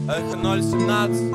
Эхо 017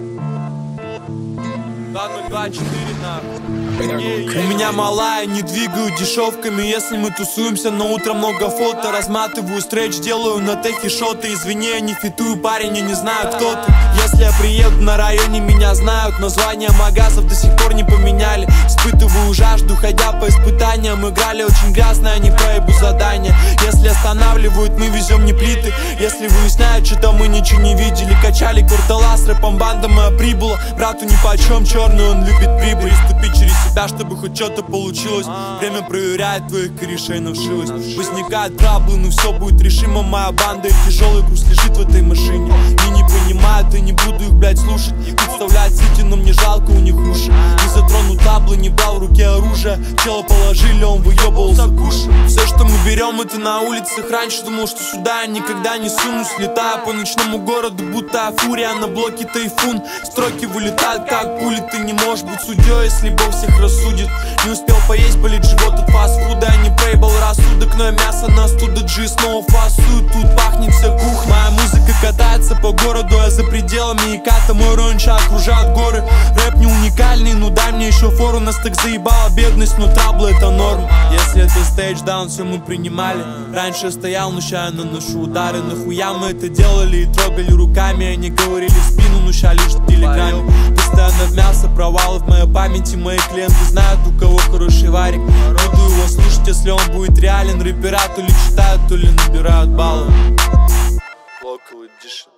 2024 нахуй. У меня малая, не двигаю дешевками. Если мы тусуемся, но утром много фото. Разматываю стретч, делаю на техе шоты. Извини, я не фитую, парень, я не знаю, кто ты. Если я приеду, на районе меня знают. Названия магазов до сих пор не поменяли. Испытываю жажду, ходя по испытаниям. Играли очень грязно, они проебу задания. Если останавливают, мы везем не плиты. Если выясняют, что-то мы ничего не видели. Качали квартала с рэпом, банда моя прибыла. Брату нипочем, черный, он любит прибыль. Ступить через себя, чтобы хоть что-то получилось. Время проверяет твоих корешей на вшивость. Возникают траблы, но все будет решимо. Моя банда и тяжелый груз лежит в этой машине. Они не понимают, и не буду их, блядь, слушать. Представлять сити, но мне жалко, у них уши. Не затрону таблы, не брал в руке оружие. Чела положили, он выебывался кушать. Все, что мы берем, это на улицах. Раньше думал, что сюда я никогда не сунусь. Летаю по ночному городу, будто фурия. На блоке тайфун, строки вылетают как пули. Ты не можешь быть судьей, если Бог всех рассудит. Не успел поесть, болит живот от фастфуда. Я не проебал рассудок, но я мясо на студа G снова фасует. Тут пахнет вся кухня. Моя музыка катается по городу, а за пределами Иката мой ронча окружают горы. Рэп не уникальный, ну дай мне еще фору. Нас так заебала бедность, но траблы это норм. Если это стейдж-даун, все мы принимали. Раньше я стоял, но ща я наношу удары. Нахуя мы это делали и трогали руками. Они говорили в спину, но ща лишь в телеграме. Постоянно в мясо, провалы в моей памяти. Мои клиенты знают, у кого хороший варик. Буду его слушать, если он будет реален. Рэпера то ли читают, то ли набирают баллы. Local Edition.